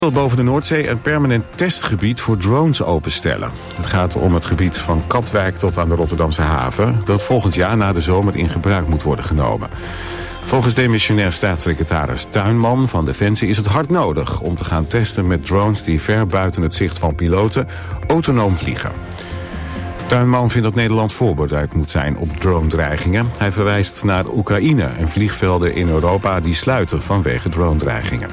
Boven de Noordzee een permanent testgebied voor drones openstellen. Het gaat om het gebied van Katwijk tot aan de Rotterdamse haven, dat volgend jaar na de zomer in gebruik moet worden genomen. Volgens demissionair staatssecretaris Tuinman van Defensie is het hard nodig om te gaan testen met drones die ver buiten het zicht van piloten autonoom vliegen. Tuinman vindt dat Nederland voorbereid moet zijn op drone-dreigingen. Hij verwijst naar Oekraïne en vliegvelden in Europa die sluiten vanwege drone-dreigingen.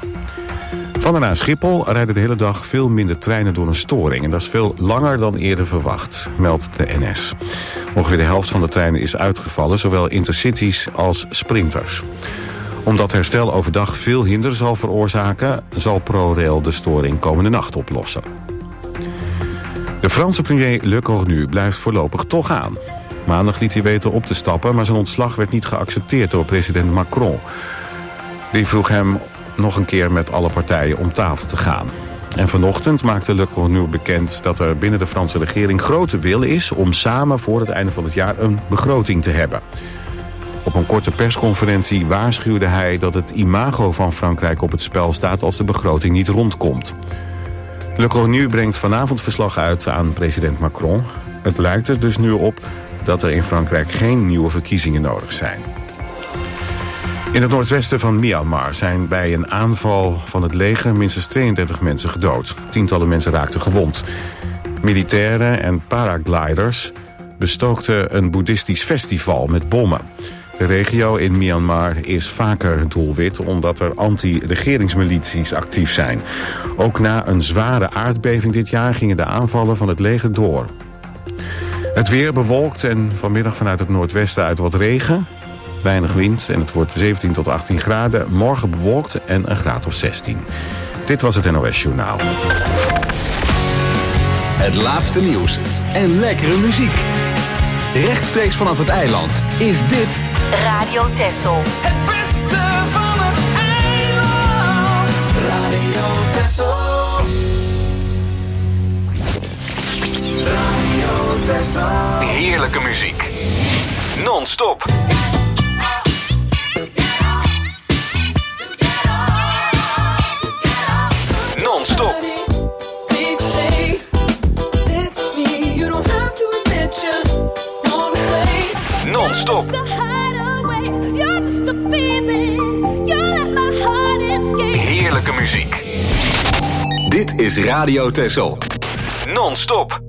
Van en naar Schiphol rijden de hele dag veel minder treinen door een storing. En dat is veel langer dan eerder verwacht, meldt de NS. Ongeveer de helft van de treinen is uitgevallen, zowel intercities als sprinters. Omdat herstel overdag veel hinder zal veroorzaken, zal ProRail de storing komende nacht oplossen. De Franse premier Le Cornu blijft voorlopig toch aan. Maandag liet hij weten op te stappen, maar zijn ontslag werd niet geaccepteerd door president Macron. Die vroeg hem nog een keer met alle partijen om tafel te gaan. En vanochtend maakte Le Cornu bekend dat er binnen de Franse regering grote wil is om samen voor het einde van het jaar een begroting te hebben. Op een korte persconferentie waarschuwde hij dat het imago van Frankrijk op het spel staat als de begroting niet rondkomt. Le Cornu brengt vanavond verslag uit aan president Macron. Het lijkt er dus nu op dat er in Frankrijk geen nieuwe verkiezingen nodig zijn. In het noordwesten van Myanmar zijn bij een aanval van het leger minstens 32 mensen gedood. Tientallen mensen raakten gewond. Militairen en paragliders bestookten een boeddhistisch festival met bommen. De regio in Myanmar is vaker doelwit omdat er anti-regeringsmilities actief zijn. Ook na een zware aardbeving dit jaar gingen de aanvallen van het leger door. Het weer bewolkt en vanmiddag vanuit het noordwesten uit wat regen. Weinig wind en het wordt 17 tot 18 graden. Morgen bewolkt en een graad of 16. Dit was het NOS Journaal. Het laatste nieuws en lekkere muziek. Rechtstreeks vanaf het eiland is dit Radio Texel. Het beste van het eiland. Radio Texel. Radio Texel. heerlijke muziek. Non-stop. Non-stop. Non-stop. Heerlijke muziek. Dit is Radio Texel. Non-stop.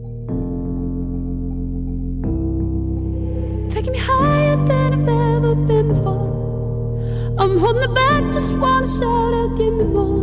Taking me higher than I've ever been before. I'm holding it back, just wanna shout out, give me more.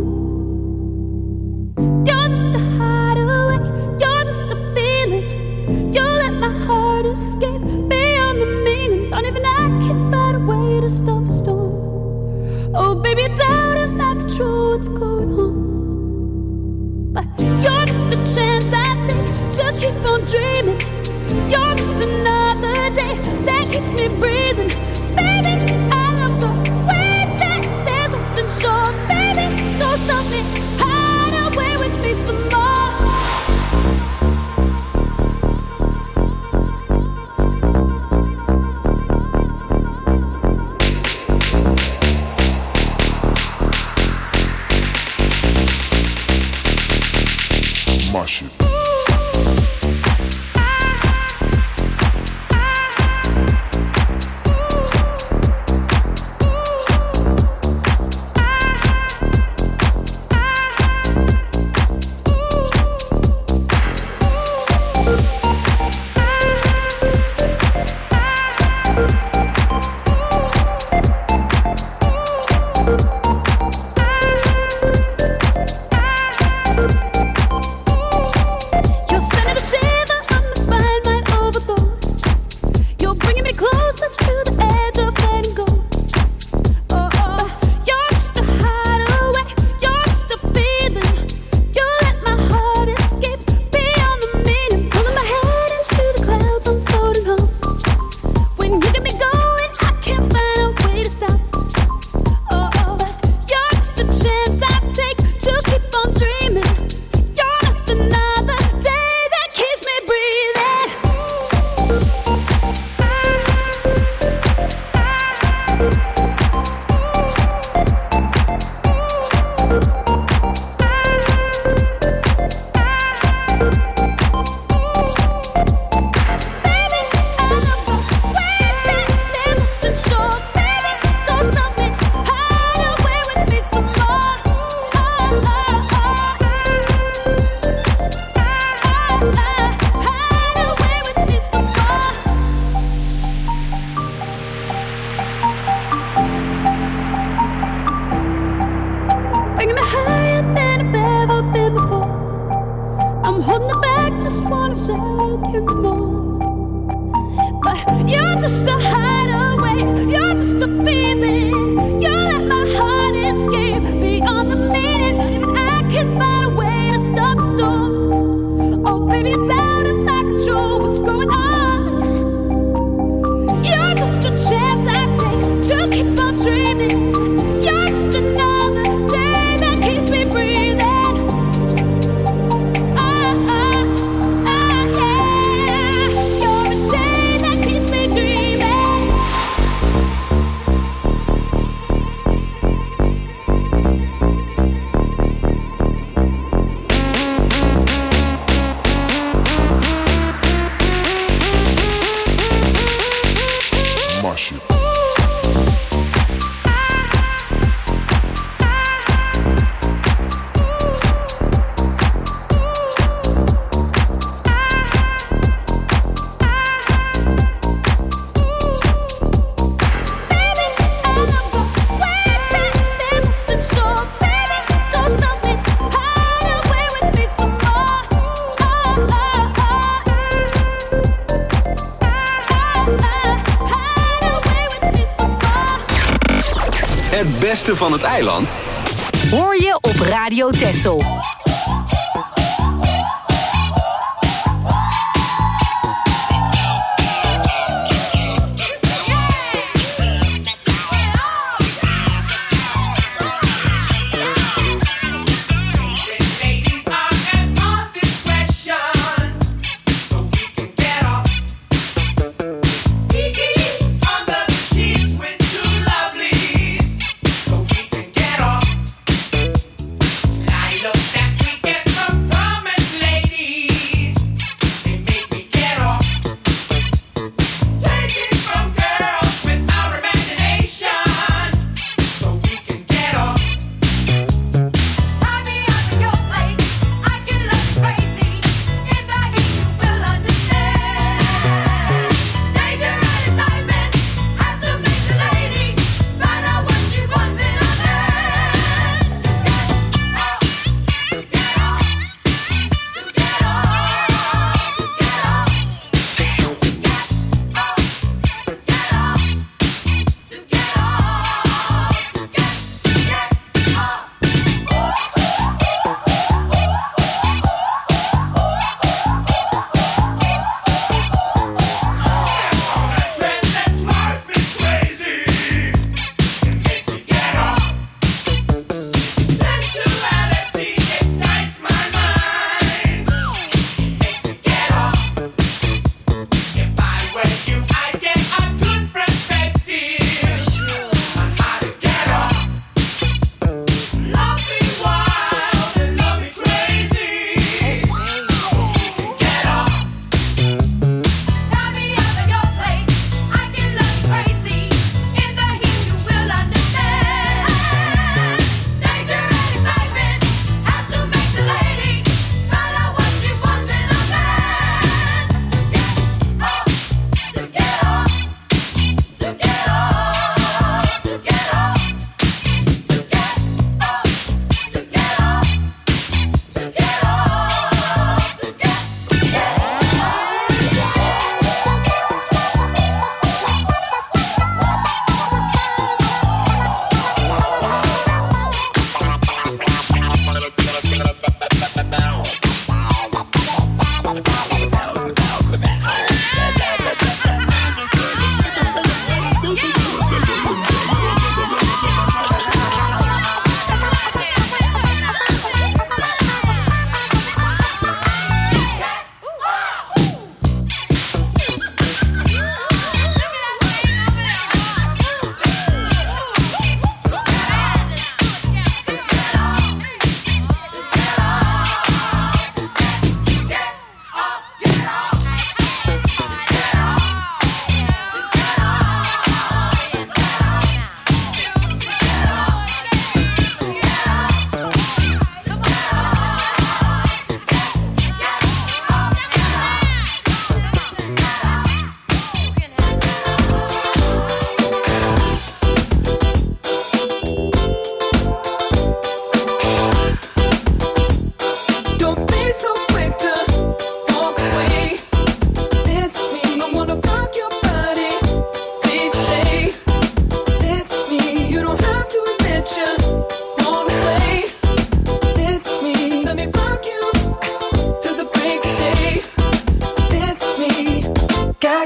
You're just a hideaway, you're just a feeling. You let my heart escape beyond the meaning. Don't even I can find a way to stop the storm. Oh baby, it's out of my control, what's going on? But you're just a chance I take to keep on dreaming. You're just another day that keeps me breathing. Baby, I love the way that there's something sure. Baby, don't stop me, hide away with me some shit. said you more. But you're just a hideaway, you're just a feeling. You let my heart escape beyond the meaning. Not even I can find a way to stop the storm. Oh baby, it's out of my control. What's going on? You're just a chance I take to keep on dreaming. You're just another day that keeps me breathing. Het beste van het eiland hoor je op Radio Texel. That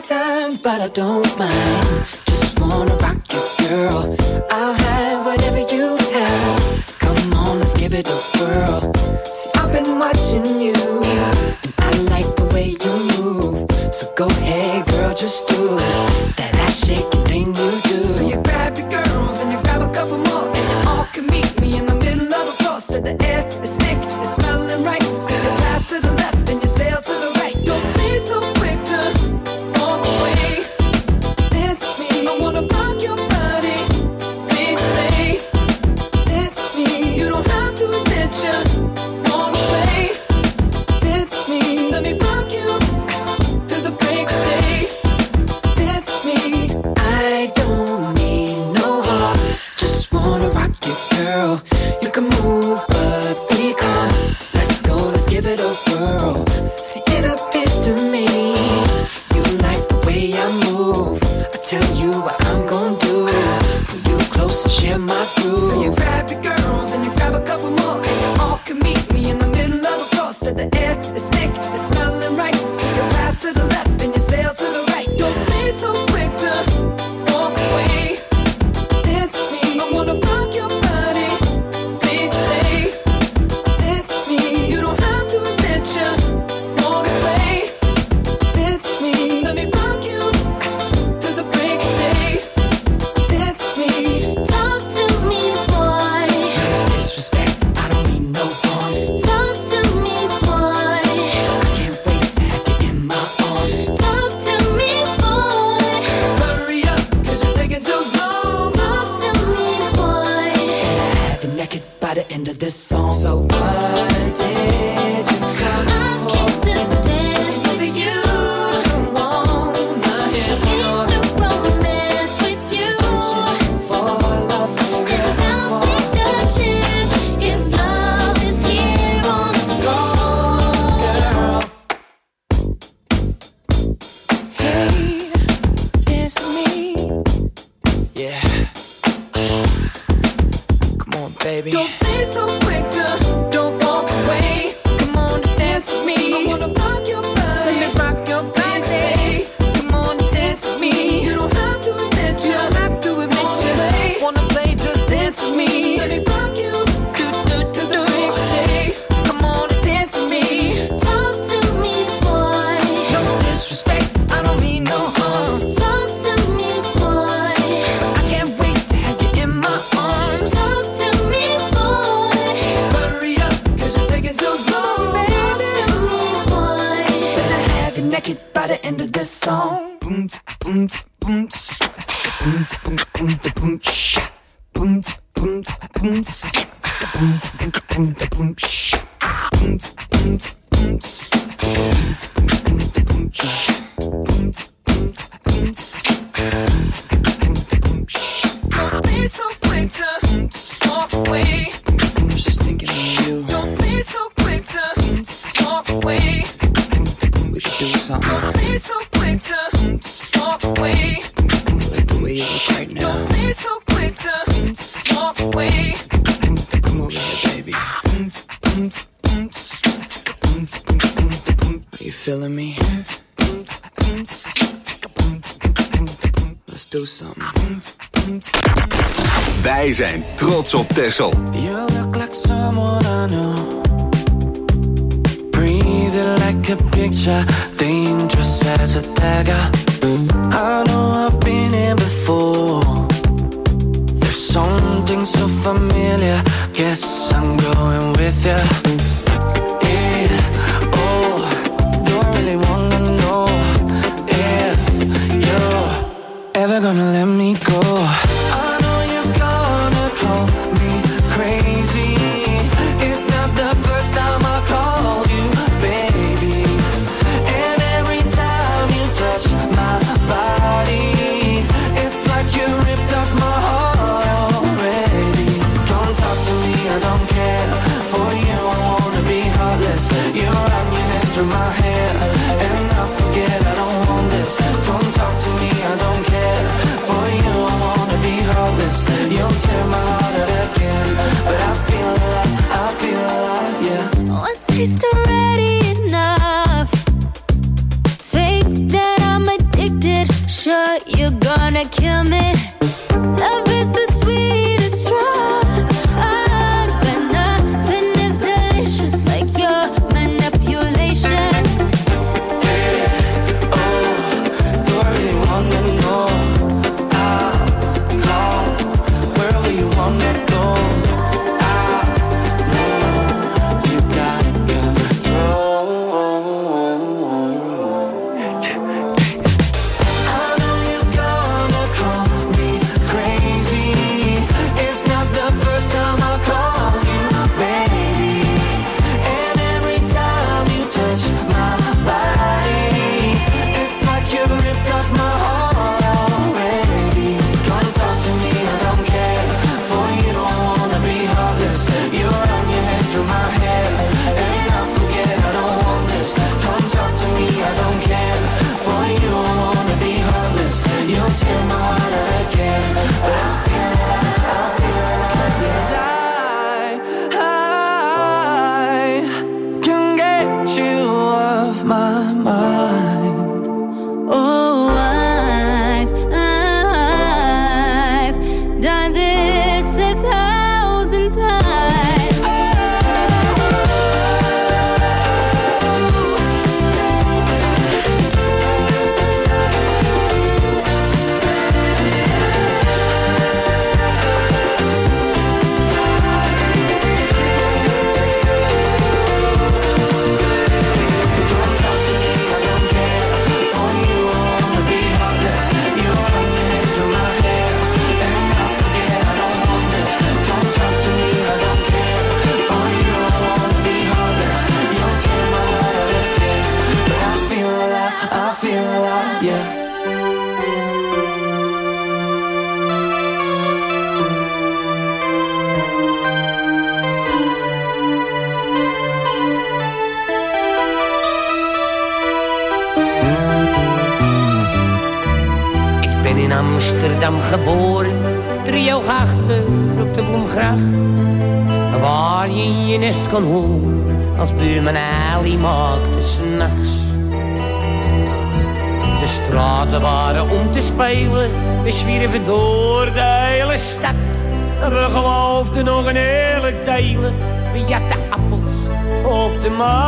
time, but I don't mind. Just wanna rock you, girl. I'll have whatever you have. Come on, let's give it a whirl. See, I've been watching you, and I like the way you move. So go ahead, girl, just do that ass shaking thing you do. So you grab your girls and you grab a couple more, and you all can meet me in the middle of the floor. So the air is thick, it's smelling right. So you pass to the left and you sail to the right. Don't be so quick to walk away. Dance with me, I wanna rock your body. Please stay. Dance with me, you don't have to admit you walk away. Dance with me, just let me rock you to the break of day. Dance with me, I don't need no heart. Just wanna rock you, girl. You can move, but be calm. Let's go, let's give it a whirl. See, it appears to me you like the way I move. I tell you what I'm gonna do. Pull you close and share my groove. So you grab your girls and you grab a couple more, and you all can meet me in the middle of the floor. So the air is thick, it's smelling right. So you pass to the left and you sail to the right. Don't be so quick to walk away. Dance with me, I wanna rock your body. Please stay. Dance with me, you don't have to admit you walk away. Dance with me, just let me rock you to the break of day. Dance with me. Talk to me, boy. Disrespect, I don't mean no harm. Talk to me, boy. I can't wait to have you in my arms. Talk to me, boy. Hurry up, cause you're taking too long. Talk to me, boy. Have you naked by the end of this song. So what did you come I for? came to dance with you. Wanna hear Came more? to romance with you. For love, And now take a chance if love is here on the floor. girl. Hey, it's me. Yeah. Come on, baby. Don't be so quick to don't walk away. Come on, dance with me. I wanna rock your body. Let me rock your body. Come on, dance with me. You don't have to admit you. Don't have to admit you. Wanna play? Just dance with me. Let me rock you. Do the day. Come on, dance with me. Talk to me, boy. No disrespect, I don't mean no harm. Talk to me, boy. I can't wait to have you in my arms. Talk to me, boy. Hurry up, cause you're taking too long. Talk to me, boy. Better have you naked by the end of this song. Boom, boom, boom, boom, boom, boom, boom, sha. Boom, boom, boom, boom, boom, boom, boom, sha. Boom, boom, boom, boom, boom, sha. Boom, boom, boom, boom, sha. Don't be so quick to walk away. I'm just thinking of you. Don't be so quick to walk away. We could do something. Don't be so quick to walk away. Like the way you look right now. Don't be so quick to walk away. Come over here, baby. Are you feeling me? Let's do something. Wij zijn trots op Texel. You look like someone I know. Breathing like a picture, dangerous as a dagger. I know I've been here before. There's something so familiar. Guess I'm going with you. Yeah, oh, don't really wanna know if you're ever gonna let me go. I know you're gonna call me crazy. It's not the first time I called you baby. And every time you touch my body, it's like you ripped up my heart already. Come talk to me, I don't care. For you I wanna be heartless. You run your hand through my hair, and I forget I don't want this. Come talk to me, I don't care. For you I wanna be heartless. You'll tear my heart out again, but I feel alive, yeah. One taste already enough. Think that I'm addicted wanna kill me. Love is the sweetest drug, but nothing is delicious like your manipulation. Yeah, oh, do I really wanna know? I'll call wherever you wanna go. I know you got control. I know you're gonna call me crazy. It's not the first time I call you baby. And every time you touch my body, it's like you've ripped up my heart already. Come talk to me, I don't care. For you I wanna be heartless. You run your head through my hair, and I forget I don't want this. Come talk to me, I don't care. For you I wanna be heartless. You'll tear my heart out again, but I feel like yes, I can get you off my mind. Oh, I've done this 1,000 times. Don't talk to me, I don't care. For you I wanna be heartless. You run your head through my hair, and I forget I don't want this. Don't talk to me, I don't care. For you I wanna be heartless. You'll tear my heart out again, but I feel alive, yeah. Ik ben in Amsterdam geboren, driehoog achter op de Bloemgracht. Waar je in je nest kon horen, als buurman Ali maakte 's nachts. De straten waren om te spelen, we zwierven door de hele stad. We geloofden nog een hele delen, we jatten appels op de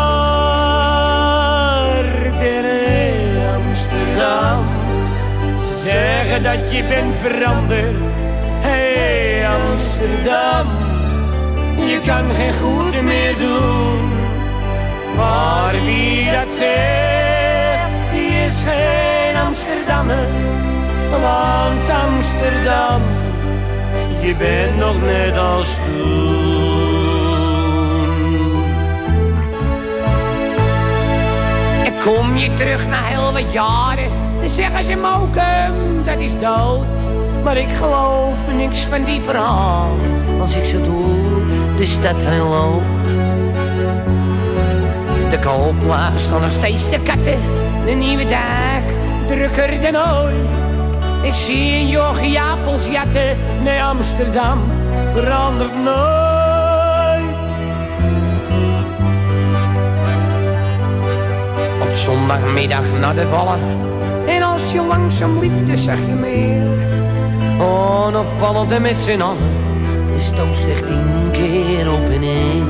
markt in Amsterdam. Ze zeggen dat je bent veranderd, hey Amsterdam. Je kan geen goed meer doen, maar wie dat zegt, die is geen Amsterdammer. Want Amsterdam, je bent nog net als toen. En kom je terug na heel wat jaren, dan zeggen ze Mokum, dat is dood. Maar ik geloof niks van die verhaal, als ik zo door de stad heen loop. De koopplaats staan nog steeds de katten, de nieuwe dak drukker dan ooit. Ik zie een jochie appels jatten, nee Amsterdam verandert nooit. Op zondagmiddag naar de vallen, en als je langzaam liep, dan zag je meer. Onopvallend met z'n allen, de stoot slecht 10 keer op en neer.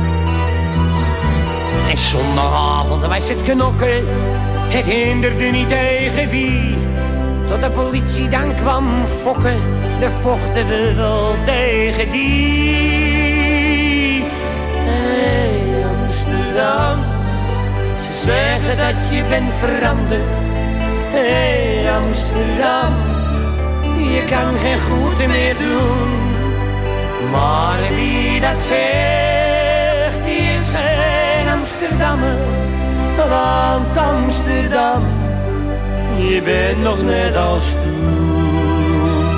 En zondagavond was het knokken, het hinderde niet tegen wie. Tot de politie dan kwam fokken, dan vochten we wel tegen die. Hey Amsterdam, ze zeggen dat je bent veranderd. Hey Amsterdam, je kan geen goed meer doen. Maar wie dat zegt, die is geen Amsterdammer. Want Amsterdam, je bent nog net als toen.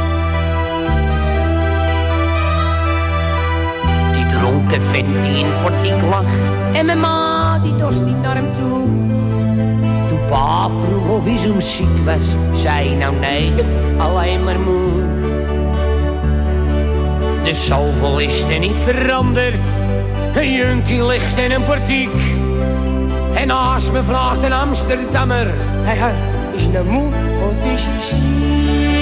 Die dronken vent die in portiek lag, en mijn ma die dorst niet naar hem toe. Toen pa vroeg of hij zo ziek was, zei nou nee, alleen maar moe. Dus zoveel is er niet veranderd, een junkie ligt in een portiek. En naast me vraagt een Amsterdammer, Hey, is je nou moe of is je ziek?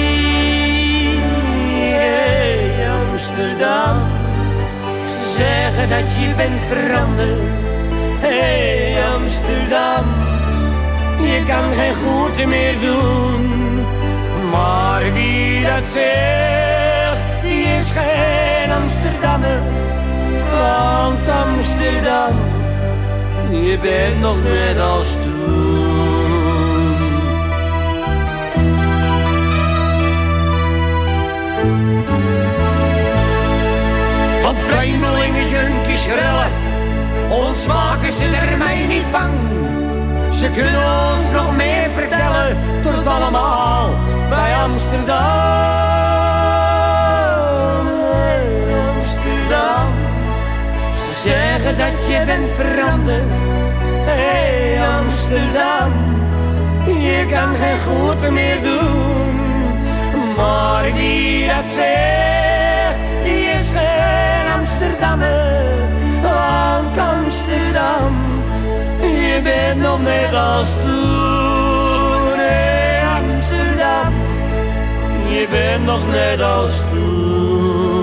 Amsterdam. Ze zeggen dat je bent veranderd. Hey Amsterdam, je kan geen goed meer doen. Maar wie dat zegt, die is geen Amsterdammer. Want Amsterdam, je bent nog net als toen. Want vreemdelingen, junkies, rellen, ons maken ze er mij niet bang. Ze kunnen ons nog meer vertellen, tot allemaal bij Amsterdam. Hey Amsterdam, ze zeggen dat je bent veranderd. Hey Amsterdam, je kan geen goed meer doen. Maar wie dat zegt, die is geen Amsterdammer. Want Amsterdam, je bent nog net als toen. Hey Amsterdam, je bent nog net als toen.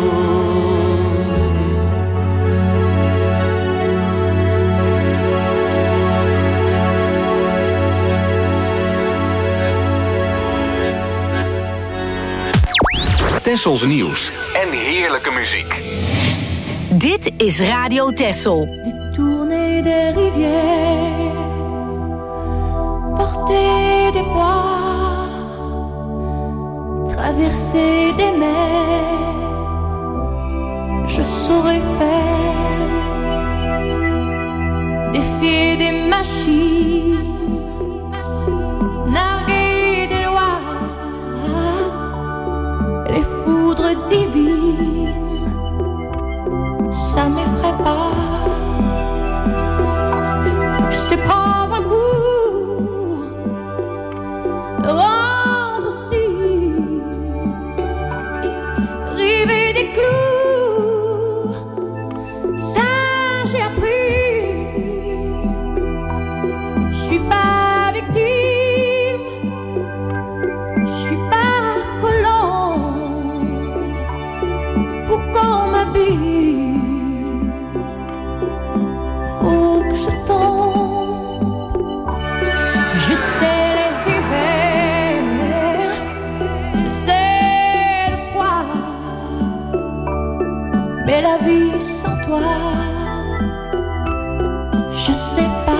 Tessels nieuws en heerlijke muziek. Dit is Radio Tessel. Tourner des rivières, porter des poids, traverser des mers, je saurais faire, défier des machines, narguer des lois, les foudres divines, ça m'effraie pas. C'est prendre un coup, le rendre aussi, river des clous, ça j'ai appris. Je suis pas victime, je suis pas colombe, pour qu'on m'habille, faut que je tombe. Je sais les hivers, je sais le froid, mais la vie sans toi, je sais pas.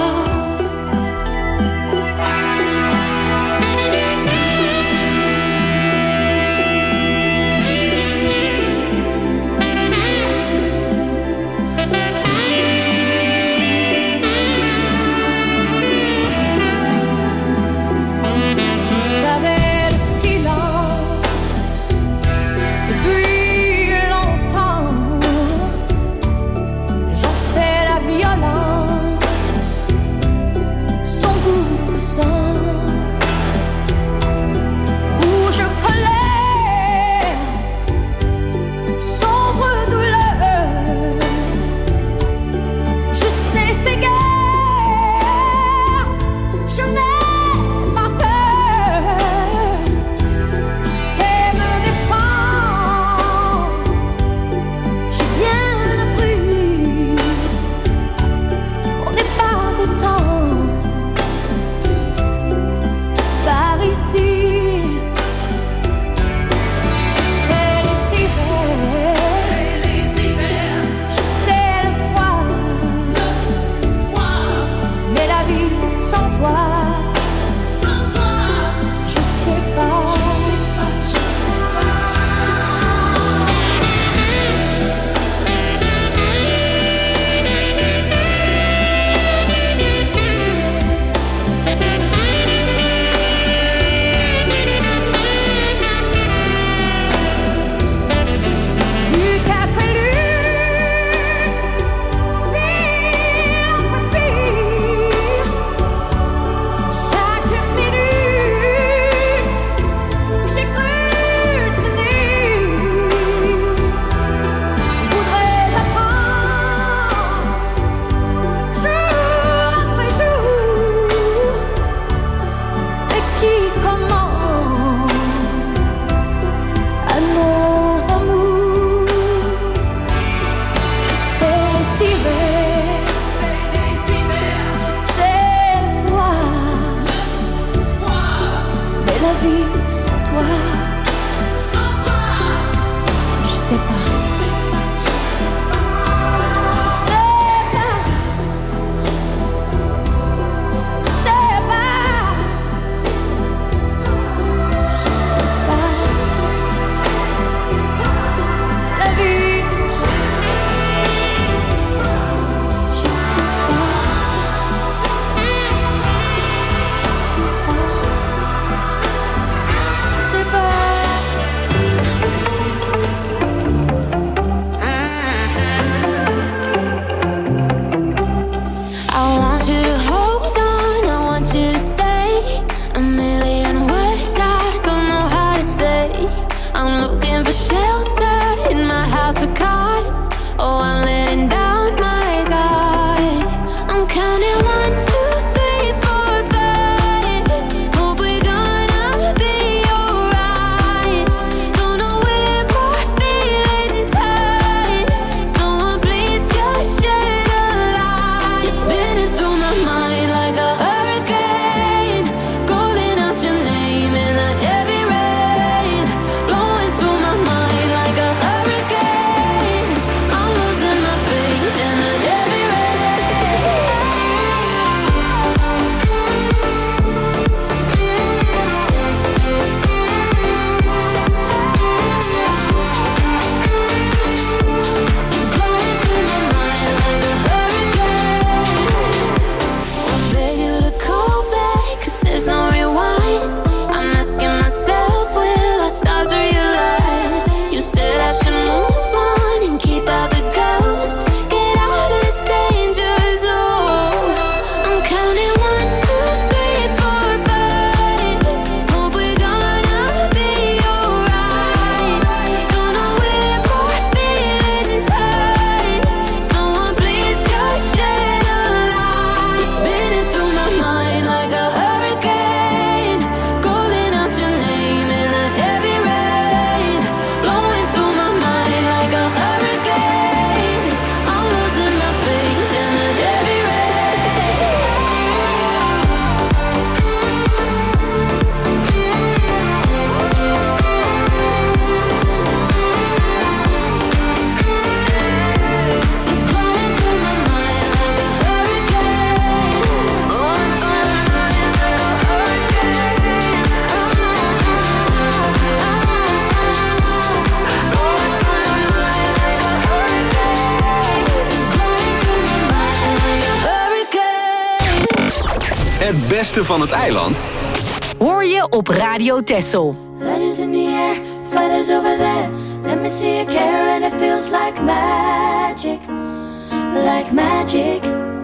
Het beste van het eiland hoor je op Radio Texel. Letters in the air, fighters over there. Let me see you care and it feels like magic. Like magic.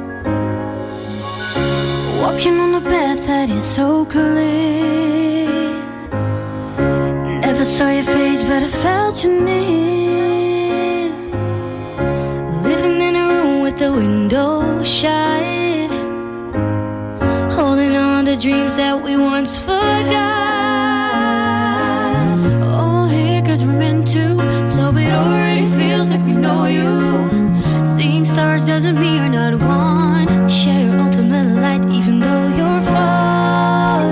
Walking on a path that is so clear. Never saw your face but I felt you near. Living in a room with the window shut, holding on to dreams that we once forgot. All here cause we're meant to, so it already feels like we know you. Seeing stars doesn't mean you're not one. Share your ultimate light even though you're falling.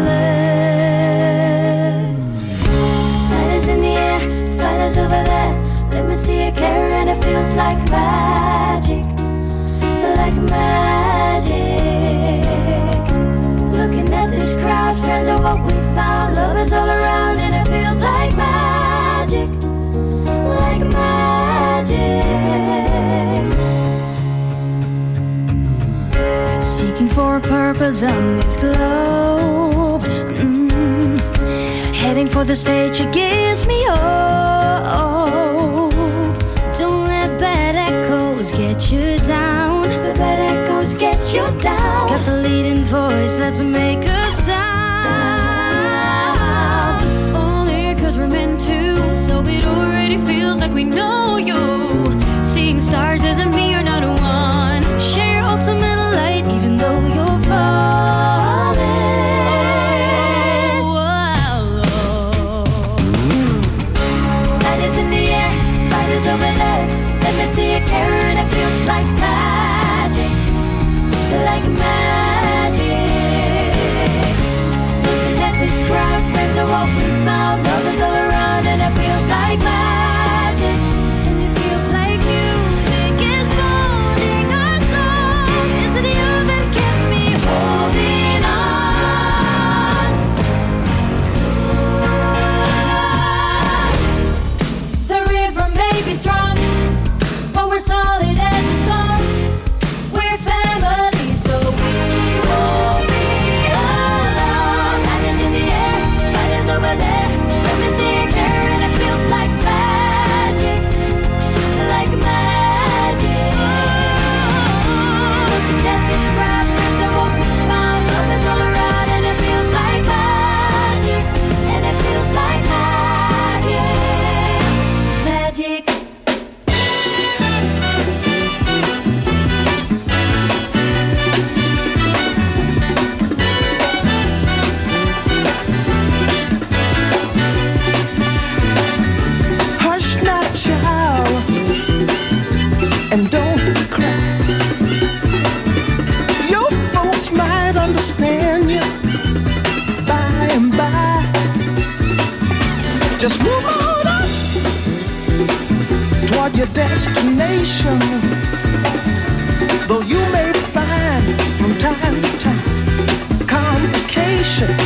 Lighters in the air, fighters over there. Let me see you care and it feels like magic. Like magic. Looking at this crowd, friends are what we found. Love is all around and it feels like magic. Like magic. Seeking for a purpose on this globe. Heading for the stage, it gives me hope. Don't let bad echoes get you down. The bad echoes get you down. Got the leading voice, let's make a sound. Only cause we're meant to, so it already feels like we know you. Seeing stars doesn't mean you're not one. Share your ultimate light even though you're falling. Light is in the air, light is over there. Let me see you care and it feels like magic. Like magic. Looking at this crowd, friends are what we found. Love is all around and it feels like magic. And it feels like music is molding our soul. Is it you that kept me holding on? The river may be strong, but we're solid as a stone. We're family, so we won't be alone. Light is in the air, light is over there. Let me see you care and it feels like magic. Like magic. Looking at this crowd, friends are what we found. Love is all around and it feels like magic. And it feels like magic. Magic. Hush now, child, and don't cry. Your folks might understand you by and by. Just move on up toward your destination. Though you may find from time to time complication.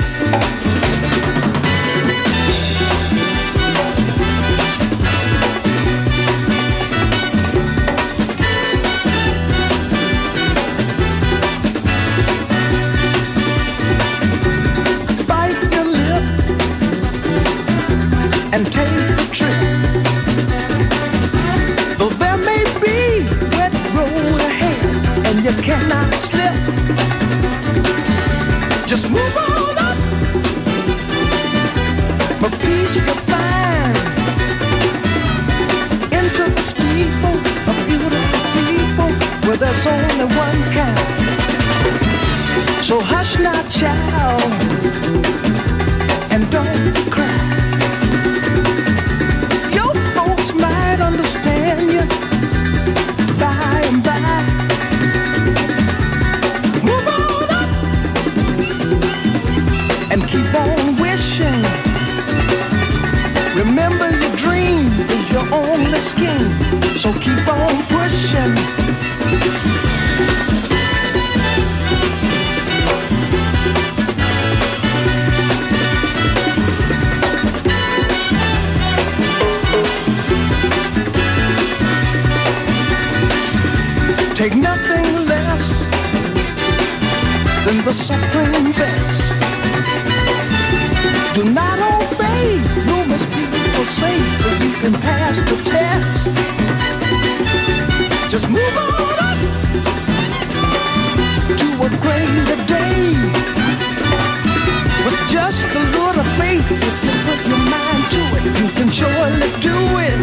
Bite your lip and take the trip. Though there may be wet road ahead and you cannot slip, just move on up. For peace you'll find into the steeple of beautiful people where there's only one kind. So hush now, child, and don't cry. Your folks might understand you by and by. Move on up and keep on wishing. Remember your dream is your only scheme, so keep on pushing. Take nothing less than the supreme best. Do not obey, rumors people say, but you can pass the test. Just move on up to a greater day. With just a little faith, if you put your mind to it, you can surely do it.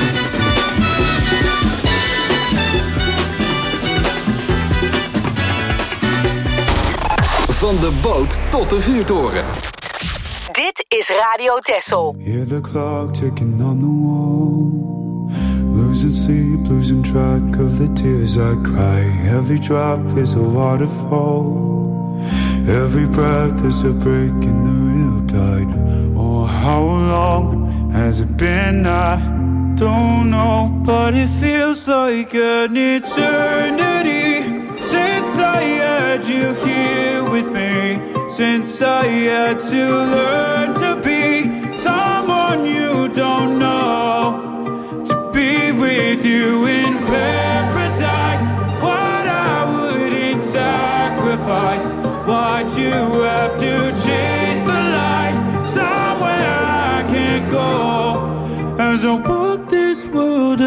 Van de boot tot de vuurtoren. Dit is Radio Texel. Hear the clock ticking on the wall. Losing sleep, losing track of the tears I cry. Every drop is a waterfall. Every breath is a break in the real tide. Oh, how long has it been? I don't know, but it feels like an eternity since I had you here with me. Since I had to learn to be someone you don't know. To be with you in paradise. What I wouldn't sacrifice. Why'd you have to chase the light somewhere I can't go? As I walk this world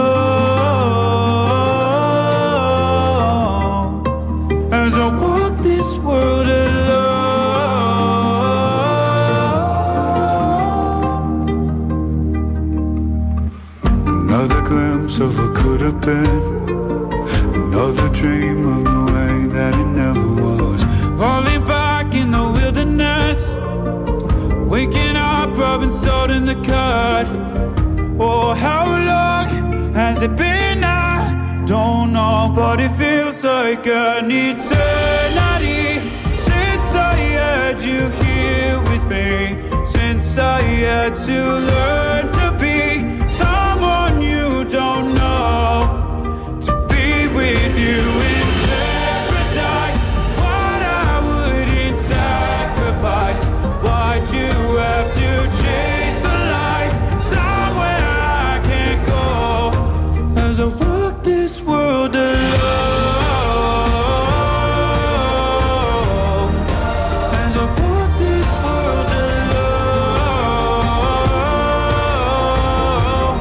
alone. As I walk this world alone. Another glimpse of what could have been. Another dream of the way that it never was. Falling back in the wilderness. Waking up, rubbing salt in the cut. Oh, how long has it been? I don't know, but it feels like an eternity since I had you here with me. Since I had to learn to be someone you don't know. To be with you in paradise. What I wouldn't sacrifice. Why'd you have to chase the light somewhere I can't go? As I walk this world alone. As I walk this world alone.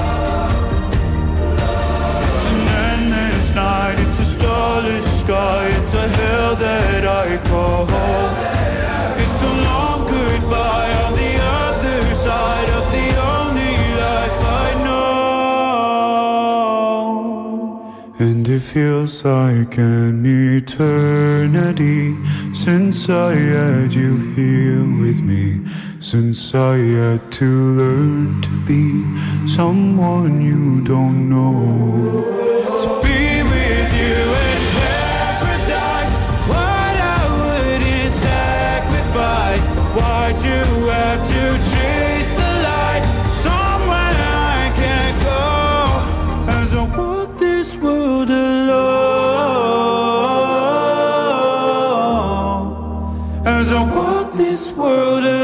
It's an endless night, it's a starless sky, it's a hell that I call home. It's a long goodbye on the other side of the only life I know. And it feels like an eternity since I had you here with me. Since I had to learn to be someone you don't know. To be with you in paradise. What I wouldn't sacrifice. Why'd you have to chase the light somewhere I can't go? As I walk this world alone. As I walk this world alone.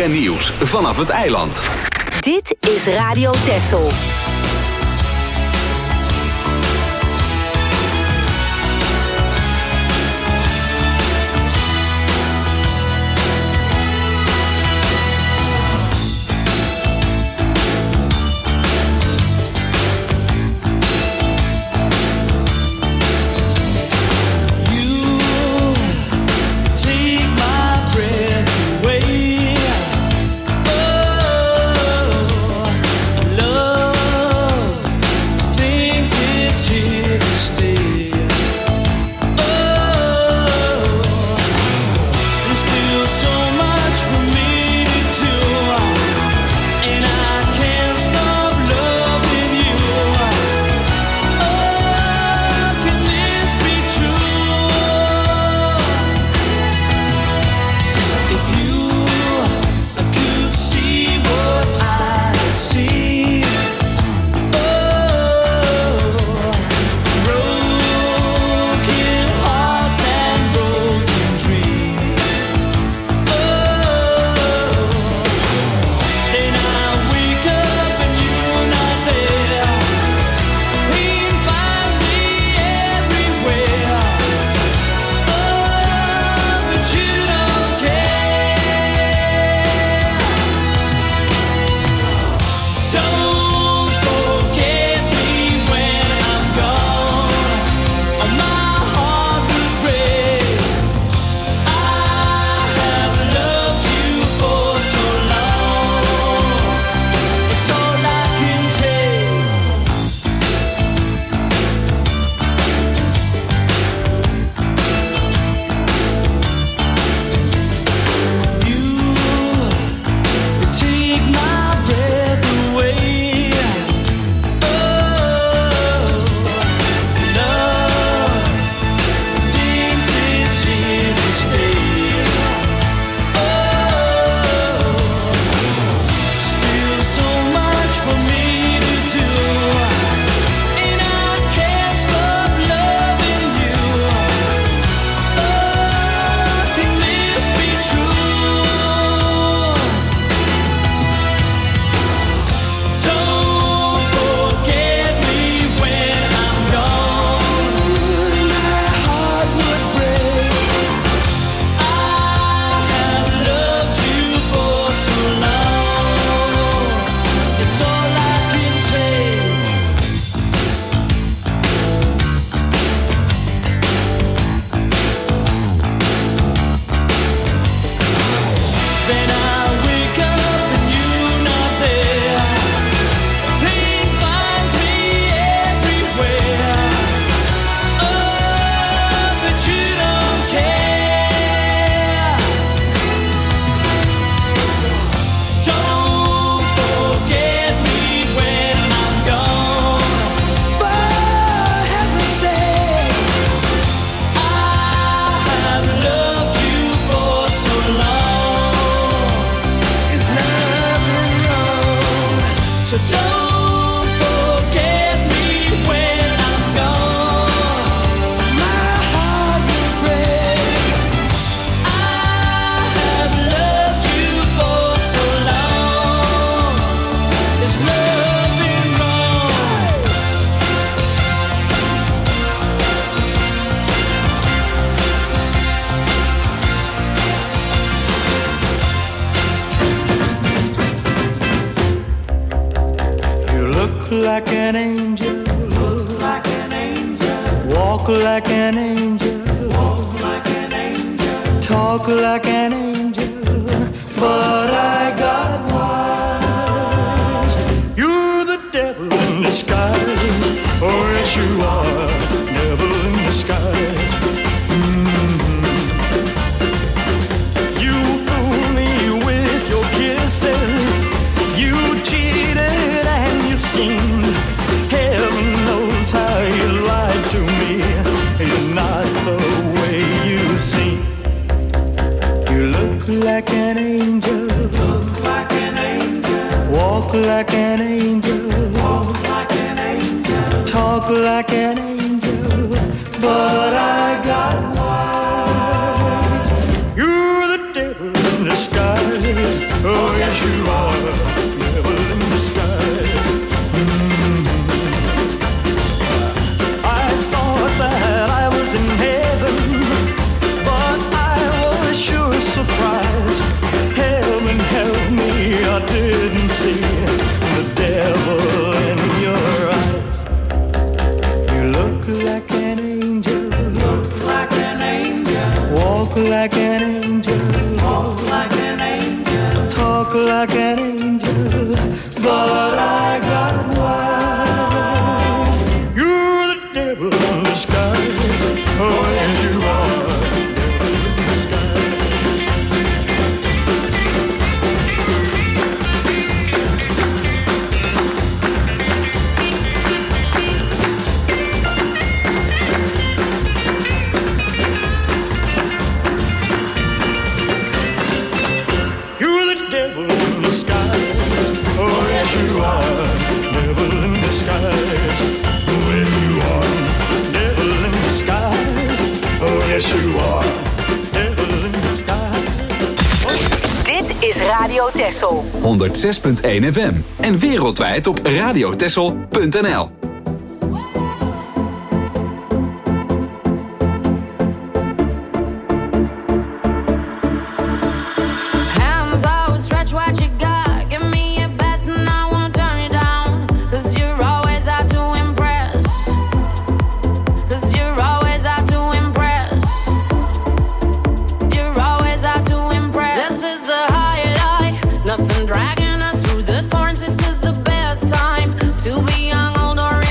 en nieuws vanaf het eiland. Dit is Radio Texel. like an angel, look like an angel, walk like an angel, walk like an angel, talk like an angel, but I got wise. You're the devil in disguise, oh yes you are, devil in disguise. You fool me with your kisses, you cheated and you schemed. Heaven knows how you lied to me. It's not the way you seem. You look like an angel, look like an angel, walk like an angel, walk like an angel, talk like an angel, but I got wise. You're the devil in disguise, oh Radio Texel. 106.1 FM. En wereldwijd op radiotexel.nl. Dragging us through the thorns, this is the best time to be young, old, or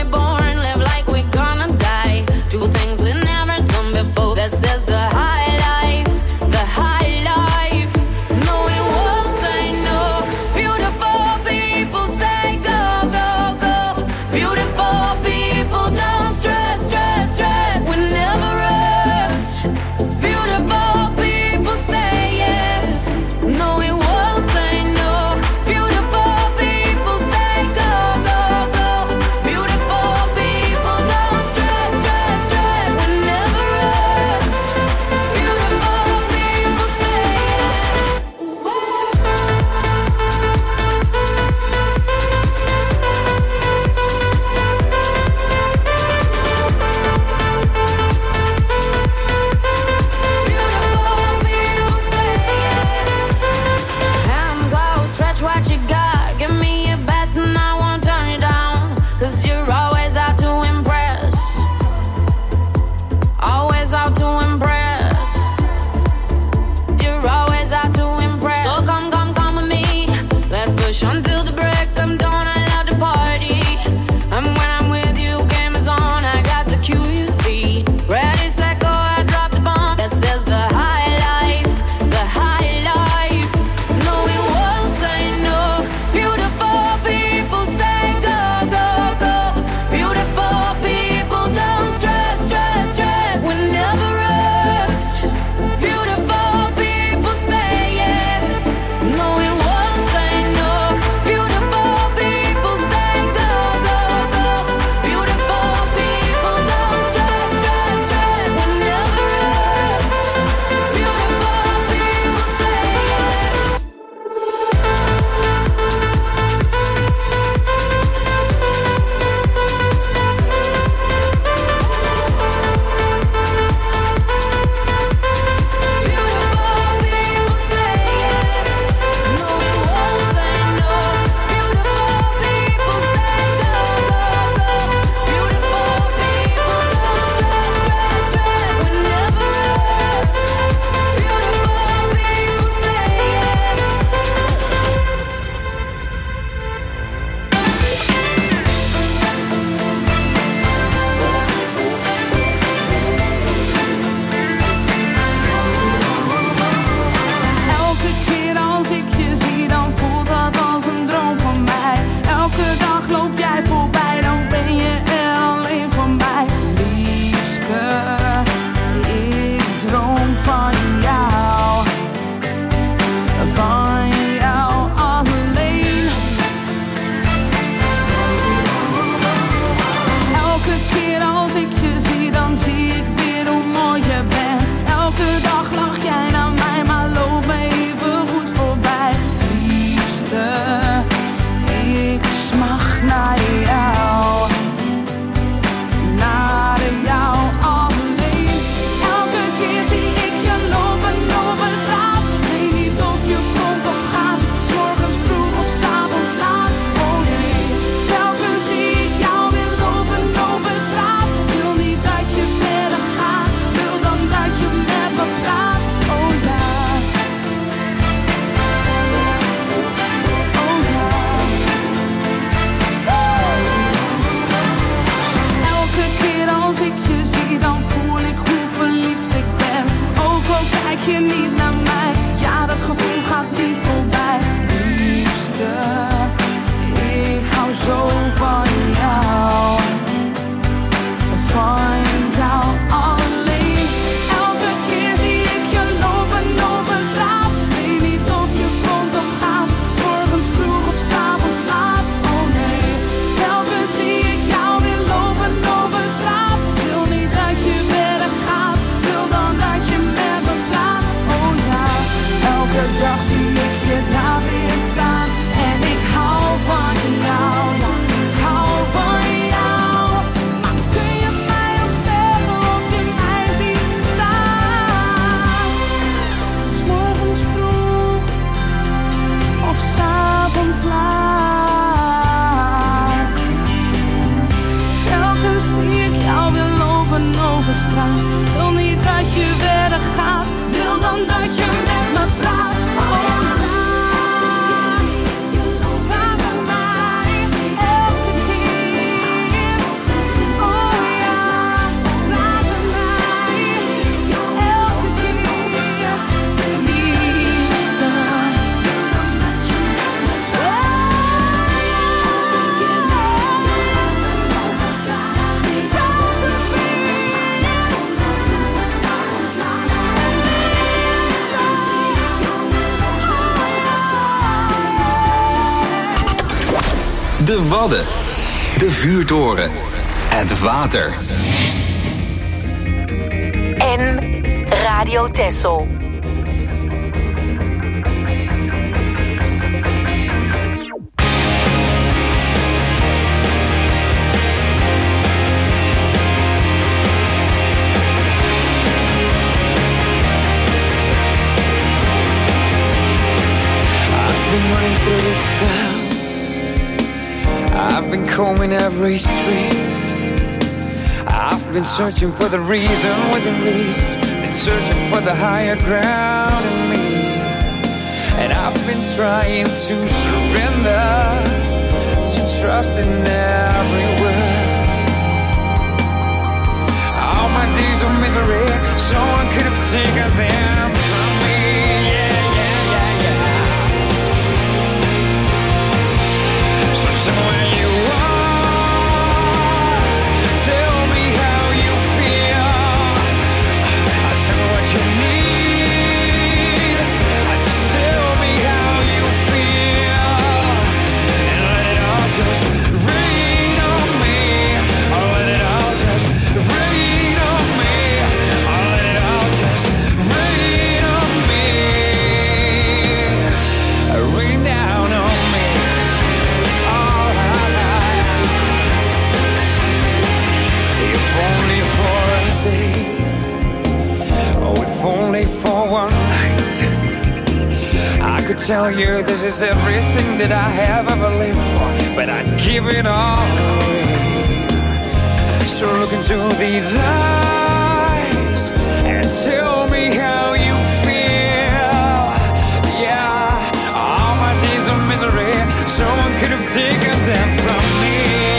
tranen overstraat. Wil niet dat je verder gaat, wil dan dat je met me praat. De Wadden, de vuurtoren, het water. En Radio Texel. I've been combing every street. I've been searching for the reason within reasons. Been searching for the higher ground in me. And I've been trying to surrender, to trust in every word. All my days of misery, someone could have taken them from me. Yeah, yeah, yeah, yeah. So tell me where you are, tell me how you feel, tell me what you need, just tell me how you feel, and let it all just rain on me, let it all just rain on me, let it all just rain on me, rain down on me. If only for a day, oh, if only for one night, I could tell you this is everything that I have ever lived for, but I'd give it all away. So look into these eyes and tell me how you feel. Yeah, all my days of misery, someone could have taken them from me.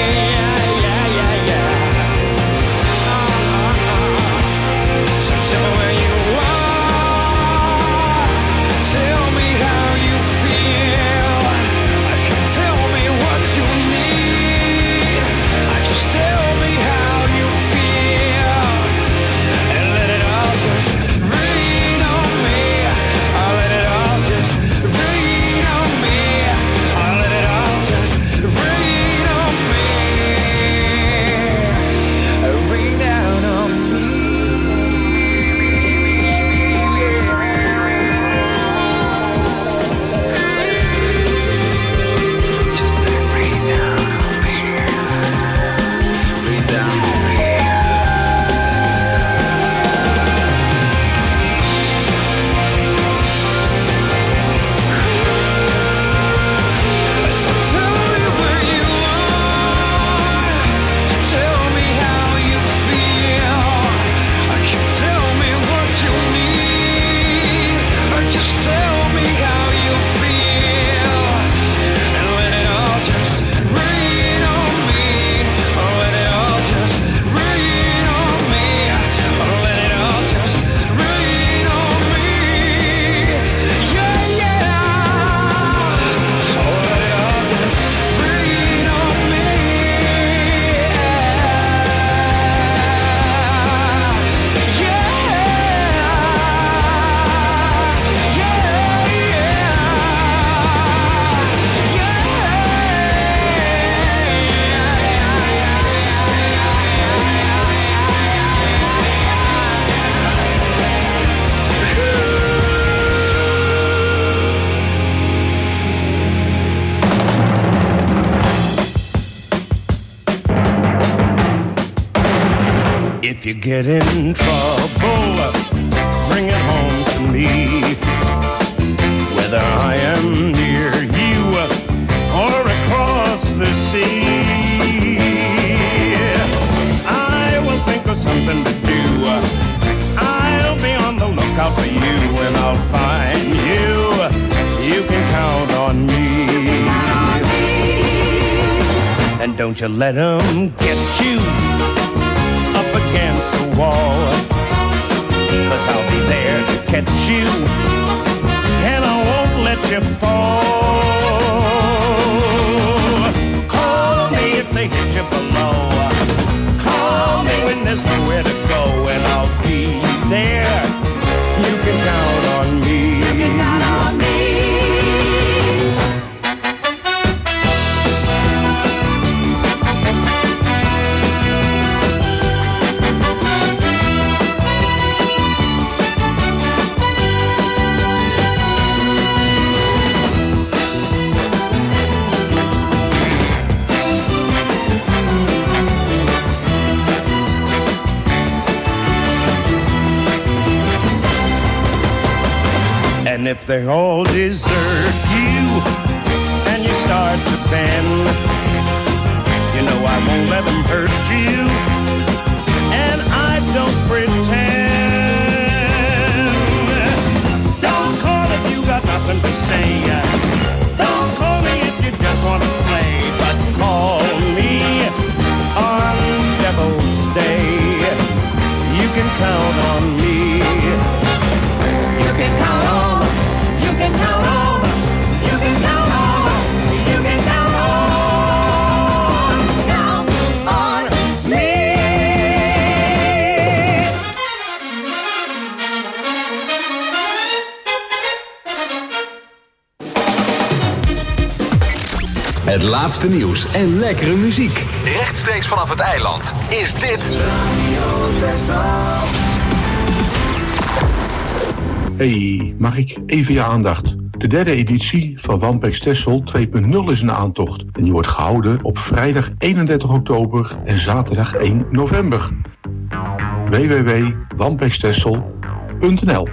If you get in trouble, bring it home to me. Whether I am near you or across the sea, I will think of something don't you let them get you up against the wall. 'Cause I'll be there to catch you, and I won't let you fall. Call me if they hit you below. Call me when there's nowhere to go, and I'll be there. You can count on me. You can count on me. And if they all desert you and you start to bend, you know I won't let them hurt you, and I don't pretend. Don't call if you got nothing to say. Don't call me if you just want to play, but call me on Devil's Day. You can count on me. You can count on. You can count on, you can count on, you can count on me. Het laatste nieuws en lekkere muziek. Rechtstreeks vanaf het eiland is dit Hey, mag ik even je aandacht? De derde editie van Wampex Texel 2.0 is in aantocht. En die wordt gehouden op vrijdag 31 oktober en zaterdag 1 november. www.wampextexel.nl.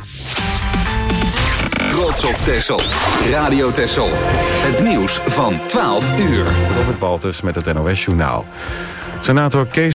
Trots op Texel. Radio Texel. Het nieuws van 12 uur. Robert Baltus met het NOS Journaal. Senator Kees